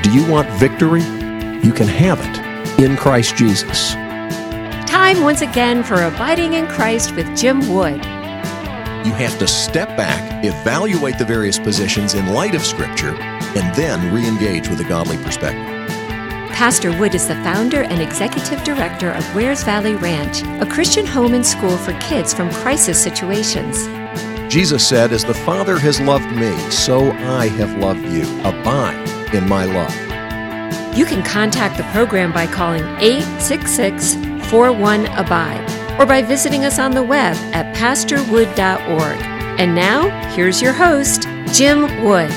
Do you want victory? You can have it in Christ Jesus. Time once again for Abiding in Christ with Jim Wood. You have to step back, evaluate the various positions in light of Scripture, and then re-engage with a godly perspective. Pastor Wood is the founder and executive director of Wares Valley Ranch, a Christian home and school for kids from crisis situations. Jesus said, "As the Father has loved me, so I have loved you. Abide in my love." You can contact the program by calling 866-41-ABIDE or by visiting us on the web at pastorwood.org. And now, here's your host, Jim Wood.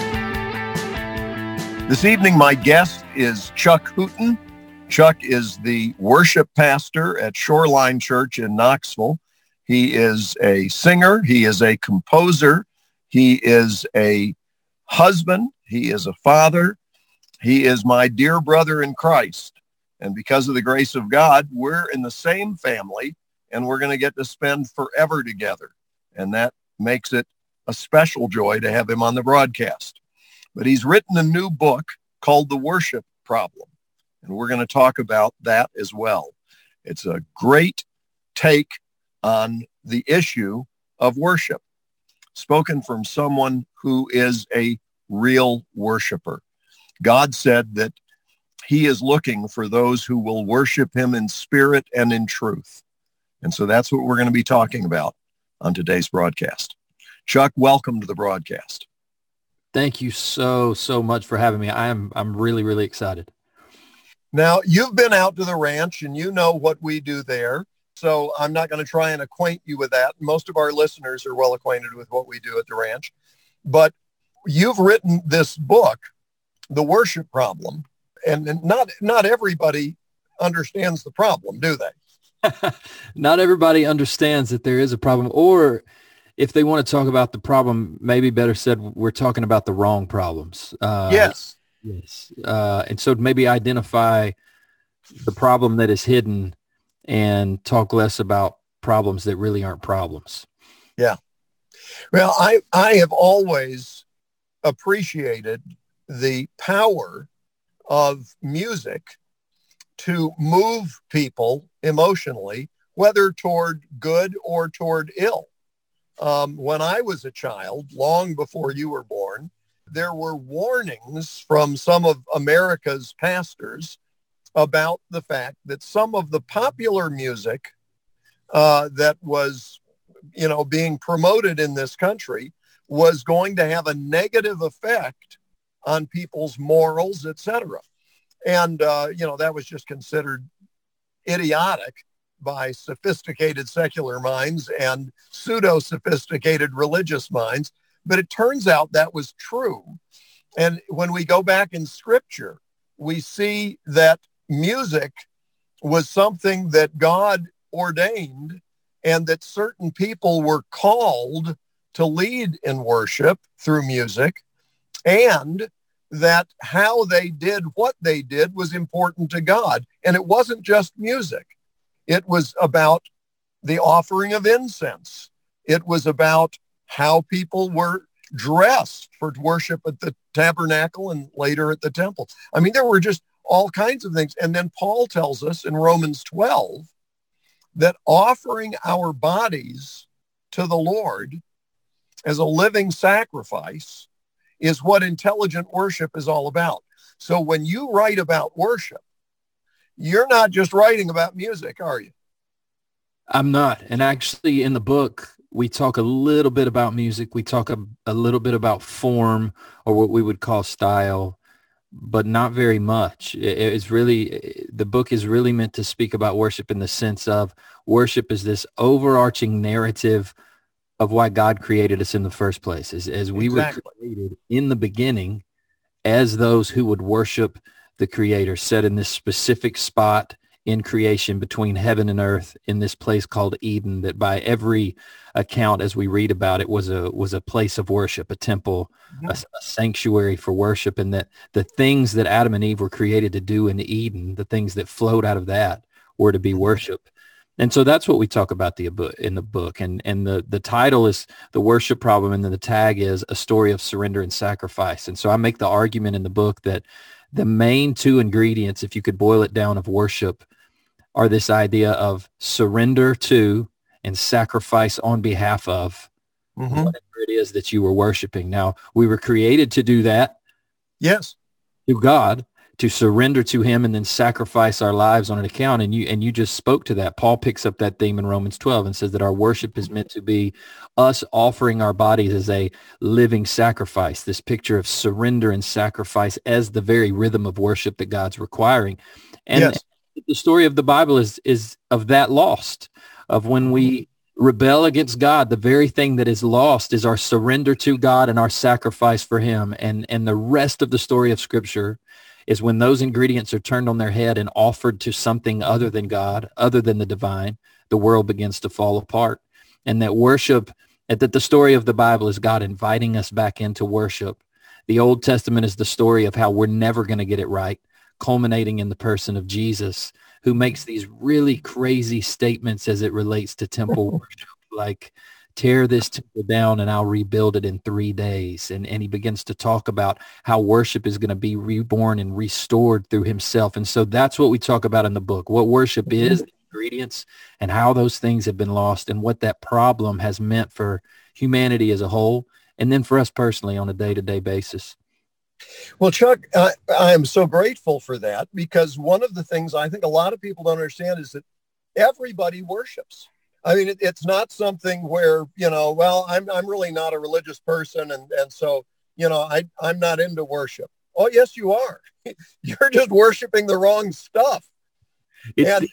This evening, my guest is Chuck Hooten. Chuck is the worship pastor at Shoreline Church in Knoxville. He is a singer. He is a composer. He is a husband. He is a father. He is my dear brother in Christ. And because of the grace of God, we're in the same family, and we're going to get to spend forever together. And that makes it a special joy to have him on the broadcast. But he's written a new book called The Worship Problem, and we're going to talk about that as well. It's a great take on the issue of worship, spoken from someone who is a real worshiper. God said that he is looking for those who will worship him in spirit and in truth. And so that's what we're going to be talking about on today's broadcast. Chuck, welcome to the broadcast. Thank you so much for having me. I'm really, really excited. Now, you've been out to the ranch and you know what we do there. So I'm not going to try and acquaint you with that. Most of our listeners are well acquainted with what we do at the ranch. But you've written this book, The Worship Problem, and not everybody understands the problem, do they? Not everybody understands that there is a problem, or if they want to talk about the problem, maybe better said, we're talking about the wrong problems. Yes. And so maybe identify the problem that is hidden and talk less about problems that really aren't problems. Yeah. Well, I have always appreciated the power of music to move people emotionally, whether toward good or toward ill. When I was a child, long before you were born, there were warnings from some of America's pastors about the fact that some of the popular music that was, being promoted in this country was going to have a negative effect on people's morals, etc. And, that was just considered idiotic by sophisticated secular minds and pseudo-sophisticated religious minds. But it turns out that was true. And when we go back in Scripture, we see that music was something that God ordained and that certain people were called to lead in worship through music, and that how they did what they did was important to God. And it wasn't just music. It was about the offering of incense. It was about how people were dressed for worship at the tabernacle and later at the temple. I mean, there were just all kinds of things. And then Paul tells us in Romans 12 that offering our bodies to the Lord as a living sacrifice is what intelligent worship is all about. So when you write about worship, you're not just writing about music, are you? I'm not. And actually in the book, we talk a little bit about music. We talk a little bit about form, or what we would call style, but not very much. The book is really meant to speak about worship in the sense of worship is this overarching narrative of why God created us in the first place. As we were created in the beginning as those who would worship the Creator, set in this specific spot in creation between heaven and earth in this place called Eden, that by every account as we read about it was a place of worship, a temple, a sanctuary for worship, and that the things that Adam and Eve were created to do in Eden, the things that flowed out of that, were to be worship. And so that's what we talk about in the book. And the title is The Worship Problem, and then the tag is A Story of Surrender and Sacrifice. And so I make the argument in the book that the main two ingredients, if you could boil it down, of worship are this idea of surrender to and sacrifice on behalf of whatever it is that you were worshiping. Now, we were created to do that. Yes. To God, to surrender to him and then sacrifice our lives on an account. And you just spoke to that. Paul picks up that theme in Romans 12 and says that our worship is meant to be us offering our bodies as a living sacrifice, this picture of surrender and sacrifice as the very rhythm of worship that God's requiring. And yes. The story of the Bible is of that lost, of when we rebel against God, the very thing that is lost is our surrender to God and our sacrifice for him. And the rest of the story of Scripture is when those ingredients are turned on their head and offered to something other than God, other than the divine, the world begins to fall apart. And that worship, that the story of the Bible is God inviting us back into worship. The Old Testament is the story of how we're never going to get it right, culminating in the person of Jesus, who makes these really crazy statements as it relates to temple worship, like, tear this temple down and I'll rebuild it in 3 days. And he begins to talk about how worship is going to be reborn and restored through himself. And so that's what we talk about in the book, what worship is, the ingredients, and how those things have been lost and what that problem has meant for humanity as a whole, and then for us personally on a day-to-day basis. Well, Chuck, I am so grateful for that, because one of the things I think a lot of people don't understand is that everybody worships. I mean, it's not something where, well, I'm really not a religious person. And so, I'm not into worship. Oh, yes, you are. You're just worshiping the wrong stuff. And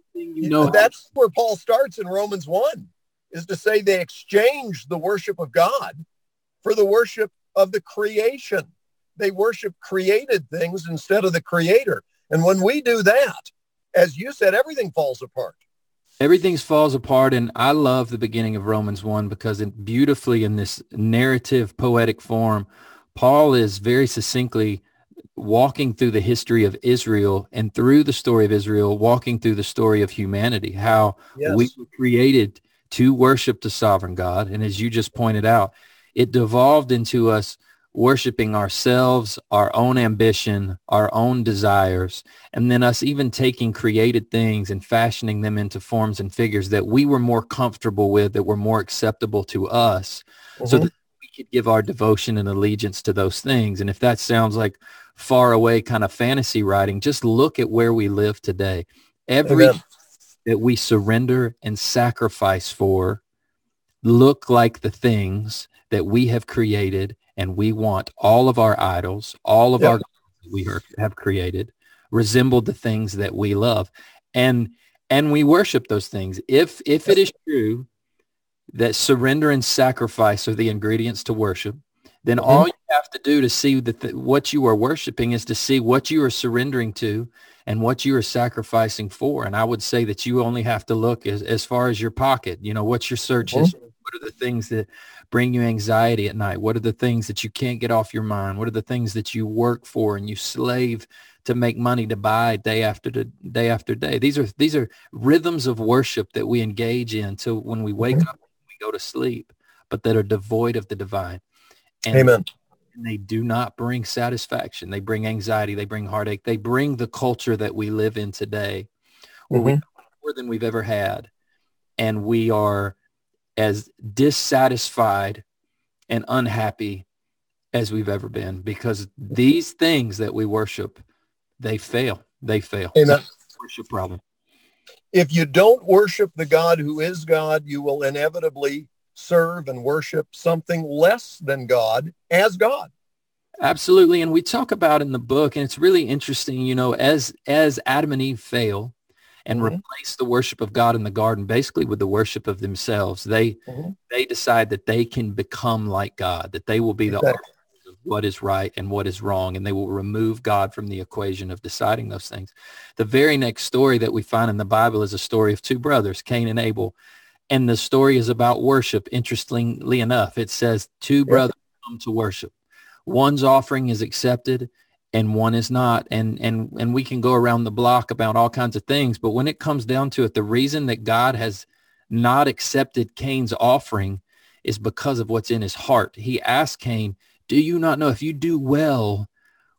that's where Paul starts in Romans 1, is to say they exchanged the worship of God for the worship of the creation. They worship created things instead of the creator. And when we do that, as you said, everything falls apart. Everything falls apart. And I love the beginning of Romans 1 because beautifully in this narrative, poetic form, Paul is very succinctly walking through the history of Israel, and through the story of Israel, walking through the story of humanity, how we were created to worship the sovereign God. And as you just pointed out, it devolved into us worshiping ourselves, our own ambition, our own desires, and then us even taking created things and fashioning them into forms and figures that we were more comfortable with, that were more acceptable to us, so that we could give our devotion and allegiance to those things. And if that sounds like far away kind of fantasy writing, just look at where we live today. Everything that we surrender and sacrifice for look like the things that we have created. And we want all of our idols, all of our gods that we have created, resemble the things that we love. And we worship those things. If it is true that surrender and sacrifice are the ingredients to worship, then all you have to do to see that what you are worshiping is to see what you are surrendering to and what you are sacrificing for. And I would say that you only have to look as far as your pocket. What's your search history? What are the things that bring you anxiety at night? What are the things that you can't get off your mind? What are the things that you work for and you slave to make money to buy day after day after day? These are rhythms of worship that we engage in till when we wake up, we go to sleep, but that are devoid of the divine. And Amen. They do not bring satisfaction. They bring anxiety. They bring heartache. They bring the culture that we live in today, where we have more than we've ever had, and we are as dissatisfied and unhappy as we've ever been, because these things that we worship, they fail. They fail. Amen. It's a worship problem. If you don't worship the God who is God, you will inevitably serve and worship something less than God as God. Absolutely. And we talk about in the book, and it's really interesting, as Adam and Eve fail and replace the worship of God in the garden basically with the worship of themselves, they decide that they can become like God, that they will be the arbiters of what is right and what is wrong, and they will remove God from the equation of deciding those things. The very next story that we find in the Bible is a story of two brothers, Cain and Abel, and the story is about worship. Interestingly enough, it says two brothers come to worship. One's offering is accepted and one is not. And we can go around the block about all kinds of things, but when it comes down to it, the reason that God has not accepted Cain's offering is because of what's in his heart. He asked Cain, do you not know if you do well,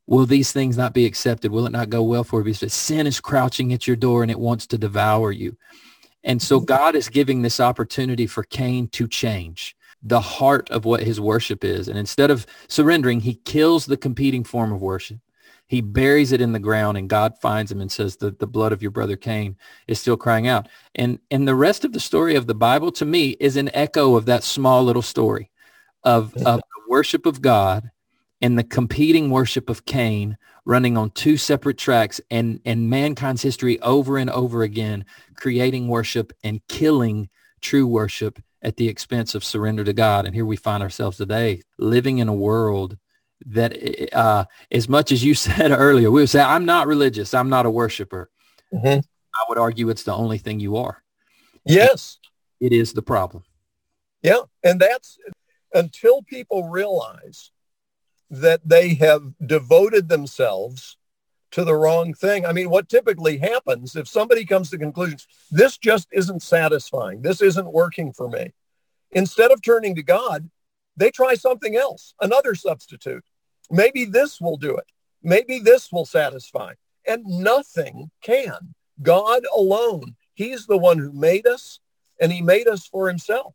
will these things not be accepted? Will it not go well for you? Because sin is crouching at your door and it wants to devour you. And so God is giving this opportunity for Cain to change the heart of what his worship is. And instead of surrendering, he kills the competing form of worship. He buries it in the ground, and God finds him and says, the blood of your brother Cain is still crying out. And the rest of the story of the Bible, to me, is an echo of that small little story of the worship of God and the competing worship of Cain running on two separate tracks, and mankind's history over and over again, creating worship and killing true worship at the expense of surrender to God. And here we find ourselves today living in a world that as much as you said earlier, we would say, I'm not religious, I'm not a worshiper. I would argue it's the only thing you are. Yes. It is the problem. Yeah. And that's until people realize that they have devoted themselves to the wrong thing. I mean, what typically happens if somebody comes to conclusions, this just isn't satisfying, this isn't working for me, instead of turning to God, they try something else, another substitute. Maybe this will do it. Maybe this will satisfy. And nothing can. God alone. He's the one who made us, and he made us for himself.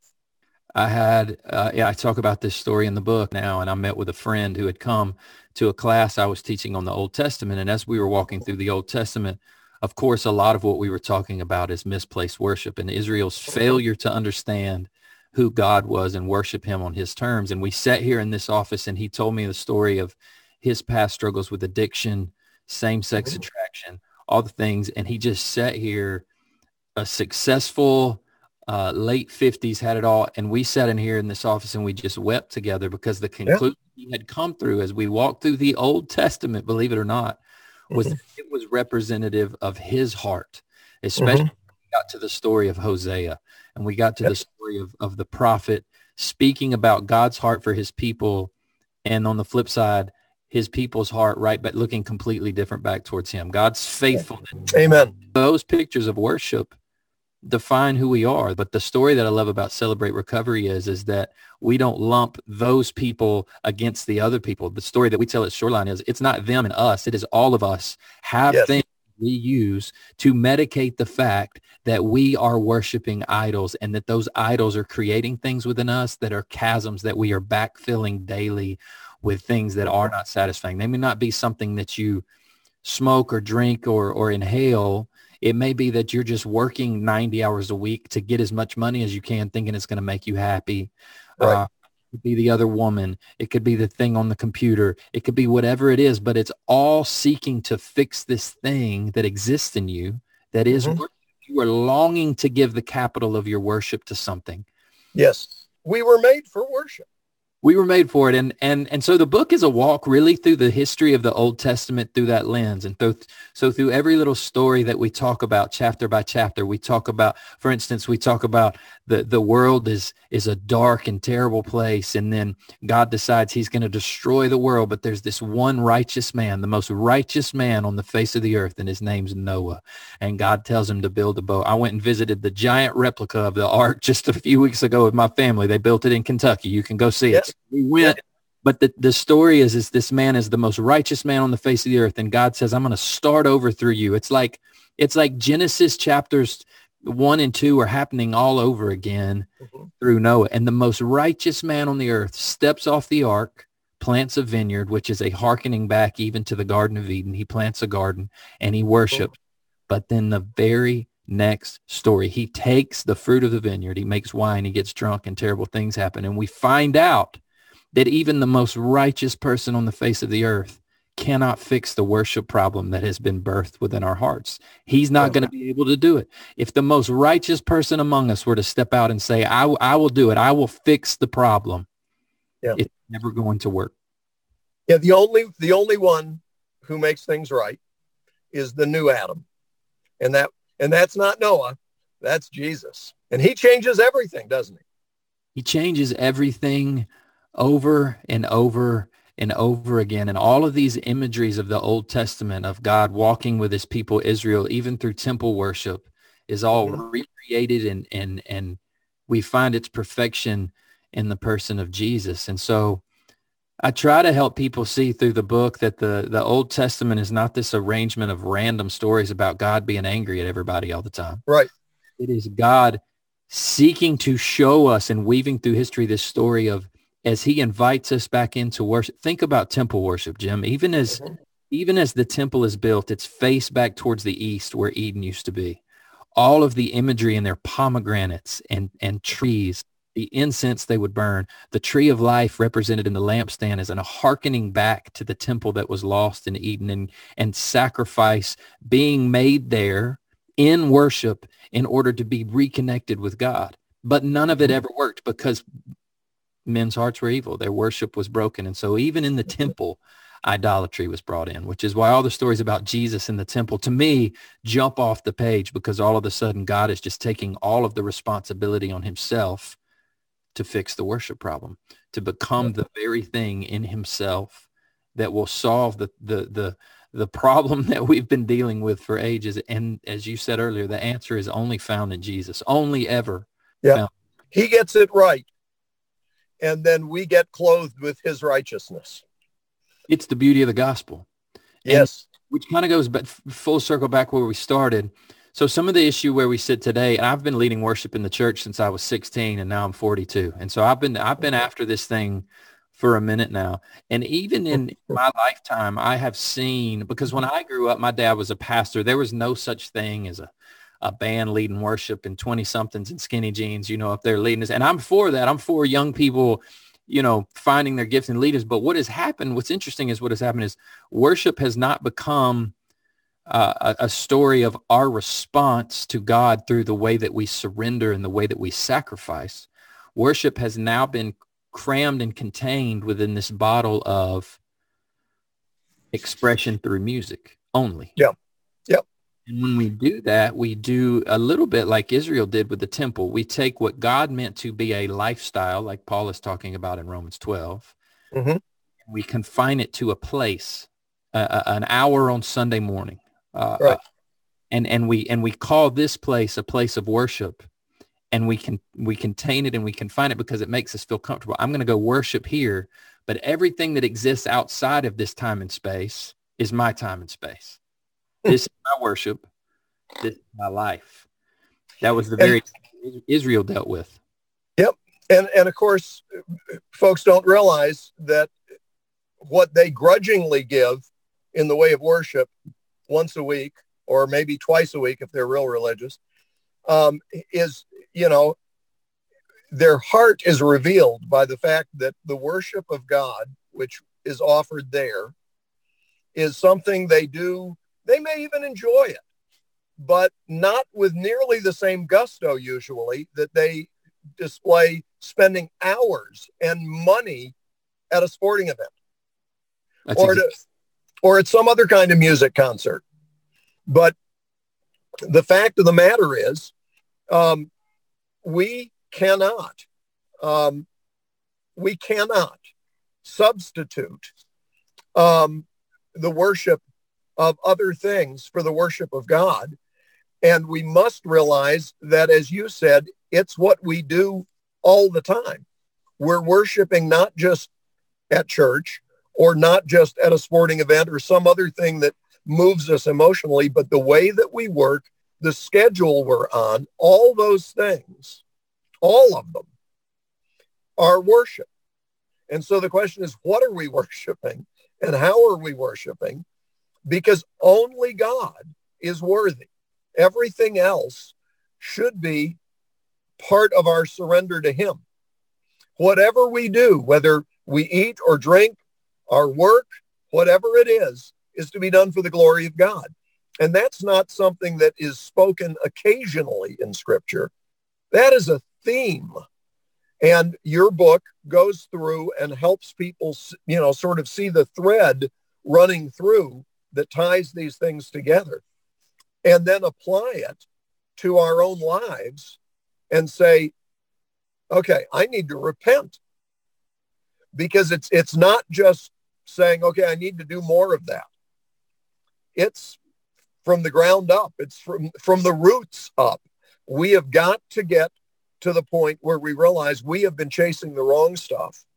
I talk about this story in the book now, and I met with a friend who had come to a class I was teaching on the Old Testament. And as we were walking through the Old Testament, of course, a lot of what we were talking about is misplaced worship and Israel's failure to understand who God was and worship him on his terms. And we sat here in this office, and he told me the story of his past struggles with addiction, same-sex attraction, all the things. And he just sat here, a successful, late 50s, had it all. And we sat in here in this office and we just wept together, because the conclusion he had come through as we walked through the Old Testament, believe it or not, was that it was representative of his heart, especially when we got to the story of Hosea. And we got to the story of the prophet speaking about God's heart for his people. And on the flip side, his people's heart, right, but looking completely different back towards him. God's faithfulness. Amen. Those pictures of worship define who we are. But the story that I love about Celebrate Recovery is that we don't lump those people against the other people. The story that we tell at Shoreline is it's not them and us. It is all of us have things we use to medicate the fact that we are worshiping idols, and that those idols are creating things within us that are chasms that we are backfilling daily with things that are not satisfying. They may not be something that you smoke or drink or inhale. It may be that you're just working 90 hours a week to get as much money as you can, thinking it's going to make you happy. Right. It could be the other woman. It could be the thing on the computer. It could be whatever it is, but it's all seeking to fix this thing that exists in you that is worship. You are longing to give the capital of your worship to something. Yes. We were made for worship. We were made for it. And so the book is a walk really through the history of the Old Testament through that lens. And so through every little story that we talk about chapter by chapter, we talk about, for instance, we talk about the world is a dark and terrible place. And then God decides he's going to destroy the world. But there's this one righteous man, the most righteous man on the face of the earth, and his name's Noah. And God tells him to build a boat. I went and visited the giant replica of the ark just a few weeks ago with my family. They built it in Kentucky. You can go see it. We went, but the story is this man is the most righteous man on the face of the earth. And God says, I'm going to start over through you. It's like Genesis chapters 1 and 2 are happening all over again through Noah. And the most righteous man on the earth steps off the ark, plants a vineyard, which is a hearkening back even to the Garden of Eden. He plants a garden and he worships. But then the very next story, he takes the fruit of the vineyard, he makes wine, he gets drunk, and terrible things happen. And we find out that even the most righteous person on the face of the earth cannot fix the worship problem that has been birthed within our hearts. He's not going to be able to do it. If the most righteous person among us were to step out and say, I will do it, I will fix the problem, it's never going to work. Yeah, the only one who makes things right is the new Adam. And that's not Noah, that's Jesus. And he changes everything, doesn't he? He changes everything over and over and over again. And all of these imageries of the Old Testament of God walking with his people Israel, even through temple worship, is all recreated, and we find its perfection in the person of Jesus. And so I try to help people see through the book that the Old Testament is not this arrangement of random stories about God being angry at everybody all the time. Right. It is God seeking to show us and weaving through history this story of, as he invites us back into worship. Think about temple worship, Jim. Even as the temple is built, it's faced back towards the east where Eden used to be. All of the imagery in their pomegranates and trees, the incense they would burn, the tree of life represented in the lampstand is a hearkening back to the temple that was lost in Eden, and sacrifice being made there in worship in order to be reconnected with God. But none of it ever worked because men's hearts were evil. Their worship was broken. And so even in the temple, idolatry was brought in, which is why all the stories about Jesus in the temple, to me, jump off the page, because all of a sudden God is just taking all of the responsibility on himself to fix the worship problem, to become the very thing in himself that will solve the problem that we've been dealing with for ages. And as you said earlier, the answer is only found in Jesus, only ever found. He gets it right. And then we get clothed with his righteousness. It's the beauty of the gospel. Yes. And which kind of goes back, full circle back where we started. So some of the issue where we sit today, and I've been leading worship in the church since I was 16 and now I'm 42. And so I've been after this thing for a minute now. And even in my lifetime, I have seen, because when I grew up, my dad was a pastor. There was no such thing as a band leading worship and 20 somethings in skinny jeans, if they're leading us. And I'm for that. I'm for young people, finding their gifts and leaders. But what's interesting is worship has not become a story of our response to God through the way that we surrender and the way that we sacrifice. Worship has now been crammed and contained within this bottle of expression through music only. Yeah. Yep. And when we do that, we do a little bit like Israel did with the temple. We take what God meant to be a lifestyle, like Paul is talking about in Romans 12. Mm-hmm. We confine it to a place, an hour on Sunday morning. Right. And we call this place a place of worship, and we contain it and we confine it because it makes us feel comfortable. I'm going to go worship here, but everything that exists outside of this time and space is my time and space. This is my worship. This is my life. That was the very thing Israel dealt with. Yep. And of course, folks don't realize that what they grudgingly give in the way of worship once a week, or maybe twice a week if they're real religious, is, their heart is revealed by the fact that the worship of God, which is offered there, is something they do. They may even enjoy it, but not with nearly the same gusto usually that they display spending hours and money at a sporting event or at some other kind of music concert. But the fact of the matter is, we cannot substitute the worship of other things for the worship of God. And we must realize that, as you said, it's what we do all the time. We're worshiping not just at church or not just at a sporting event or some other thing that moves us emotionally, but the way that we work, the schedule we're on, all those things, all of them are worship. And so the question is, what are we worshiping and how are we worshiping? Because only God is worthy. Everything else should be part of our surrender to him. Whatever we do, whether we eat or drink, our work, whatever it is to be done for the glory of God. And that's not something that is spoken occasionally in Scripture. That is a theme. And your book goes through and helps people, sort of see the thread running through that ties these things together, and then apply it to our own lives and say, okay, I need to repent. Because it's not just saying, okay, I need to do more of that. It's from the ground up. It's from the roots up. We have got to get to the point where we realize we have been chasing the wrong stuff.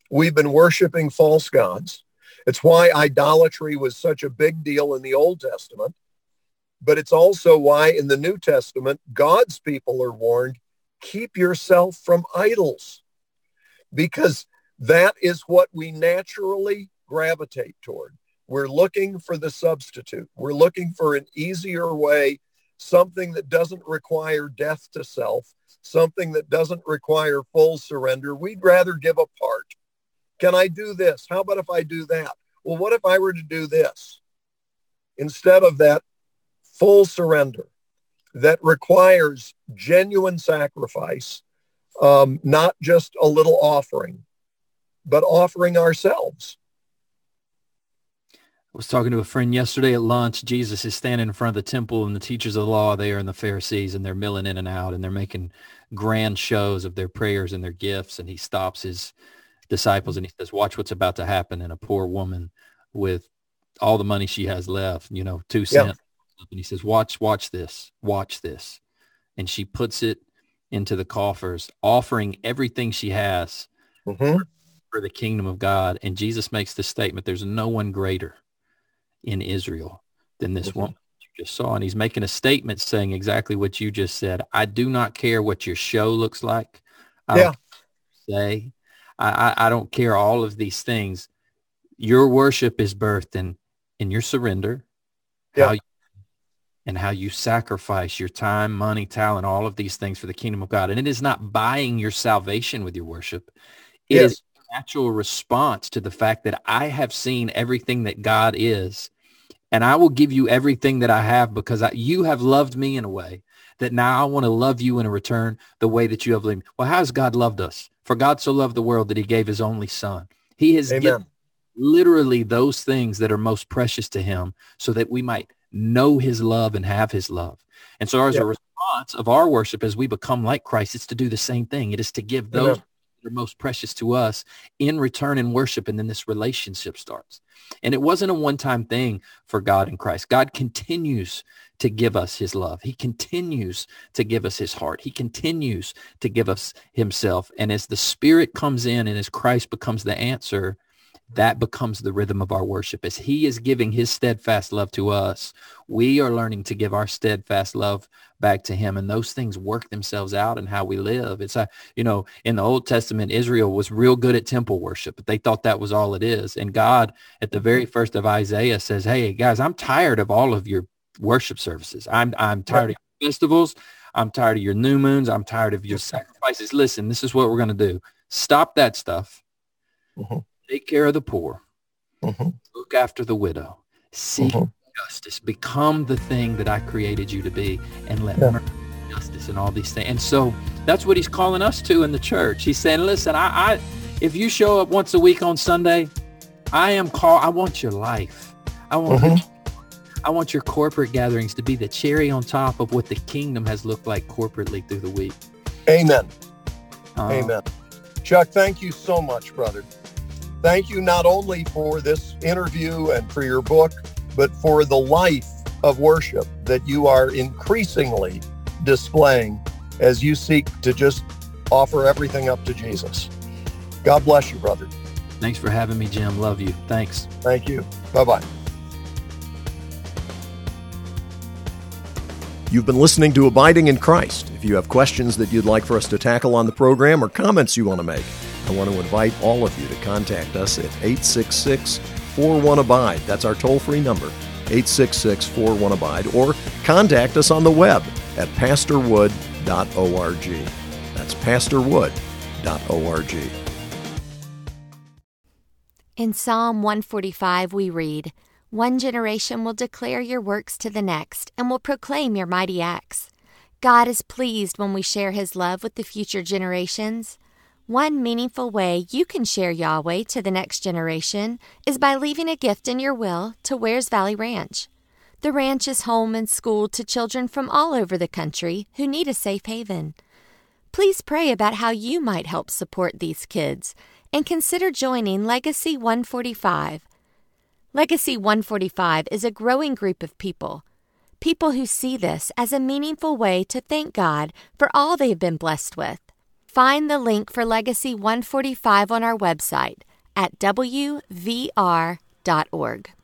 We've been worshiping false gods. It's why idolatry was such a big deal in the Old Testament. But it's also why in the New Testament, God's people are warned, keep yourself from idols, because that is what we naturally gravitate toward. We're looking for the substitute. We're looking for an easier way, something that doesn't require death to self, something that doesn't require full surrender. We'd rather give a part. Can I do this? How about if I do that? Well, what if I were to do this? Instead of that full surrender that requires genuine sacrifice, not just a little offering, but offering ourselves. I was talking to a friend yesterday at lunch. Jesus is standing in front of the temple, and the teachers of the law there and the Pharisees, and they're milling in and out, and they're making grand shows of their prayers and their gifts. And he stops his disciples and he says, watch what's about to happen. And a poor woman with all the money she has left, 2 cents. Yeah. And he says, watch this. And she puts it into the coffers, offering everything she has for the kingdom of God. And Jesus makes this statement, there's no one greater in Israel than this woman you just saw. And he's making a statement saying exactly what you just said. I do not care what your show looks like. I don't care all of these things. Your worship is birthed in your surrender, how you sacrifice your time, money, talent, all of these things for the kingdom of God. And it is not buying your salvation with your worship. It is a natural response to the fact that I have seen everything that God is, and I will give you everything that I have because you have loved me in a way that now I want to love you in return the way that you have loved me. Well, how has God loved us? For God so loved the world that he gave his only son. He has given literally those things that are most precious to him so that we might know his love and have his love. And so as a response of our worship, as we become like Christ, it's to do the same thing. It is to give those that are most precious to us in return in worship. And then this relationship starts. And it wasn't a one-time thing for God and Christ. God continues to give us his love. He continues to give us his heart. He continues to give us himself. And as the Spirit comes in and as Christ becomes the answer, that becomes the rhythm of our worship. As he is giving his steadfast love to us, we are learning to give our steadfast love back to him. And those things work themselves out in how we live. It's, in the Old Testament, Israel was real good at temple worship, but they thought that was all it is. And God, at the very first of Isaiah, says, hey, guys, I'm tired of all of your worship services. I'm tired of your festivals. I'm tired of your new moons. I'm tired of your sacrifices. Listen, this is what we're going to do. Stop that stuff. Take care of the poor. Look after the widow. Seek justice. Become the thing that I created you to be, and let mercy, justice, and all these things. And so that's what he's calling us to in the church. He's saying, listen, I if you show up once a week on Sunday, I want your life. I want your corporate gatherings to be the cherry on top of what the kingdom has looked like corporately through the week. Amen. Amen. Chuck, thank you so much, brother. Thank you not only for this interview and for your book, but for the life of worship that you are increasingly displaying as you seek to just offer everything up to Jesus. God bless you, brother. Thanks for having me, Jim. Love you. Thanks. Thank you. Bye-bye. You've been listening to Abiding in Christ. If you have questions that you'd like for us to tackle on the program or comments you want to make, I want to invite all of you to contact us at 866-41-ABIDE. That's our toll-free number, 866-41-ABIDE, or contact us on the web at pastorwood.org. That's pastorwood.org. In Psalm 145 we read, "One generation will declare your works to the next and will proclaim your mighty acts." God is pleased when we share his love with the future generations. One meaningful way you can share Yahweh to the next generation is by leaving a gift in your will to Wears Valley Ranch. The ranch is home and school to children from all over the country who need a safe haven. Please pray about how you might help support these kids and consider joining Legacy 145. Legacy 145 is a growing group of people who see this as a meaningful way to thank God for all they've been blessed with. Find the link for Legacy 145 on our website at wvr.org.